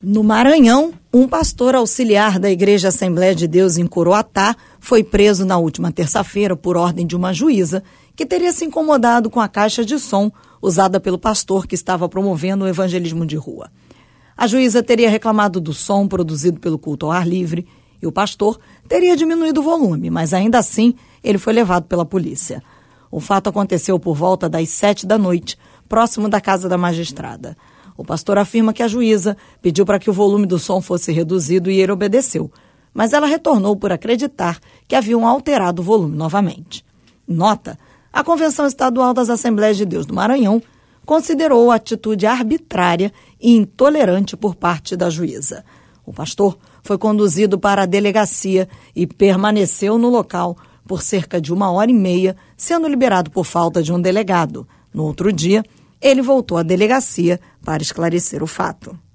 No Maranhão, um pastor auxiliar da Igreja Assembleia de Deus em Coroatá foi preso na última terça-feira por ordem de uma juíza que teria se incomodado com a caixa de som usada pelo pastor que estava promovendo o evangelismo de rua. A juíza teria reclamado do som produzido pelo culto ao ar livre e o pastor teria diminuído o volume, mas ainda assim ele foi levado pela polícia. O fato aconteceu por volta das 7 da noite, próximo da casa da magistrada. O pastor afirma que a juíza pediu para que o volume do som fosse reduzido e ele obedeceu, mas ela retornou por acreditar que haviam alterado o volume novamente. Nota, a Convenção Estadual das Assembleias de Deus do Maranhão considerou a atitude arbitrária e intolerante por parte da juíza. O pastor foi conduzido para a delegacia e permaneceu no local por cerca de 1h30, sendo liberado por falta de um delegado. No outro dia, ele voltou à delegacia para esclarecer o fato.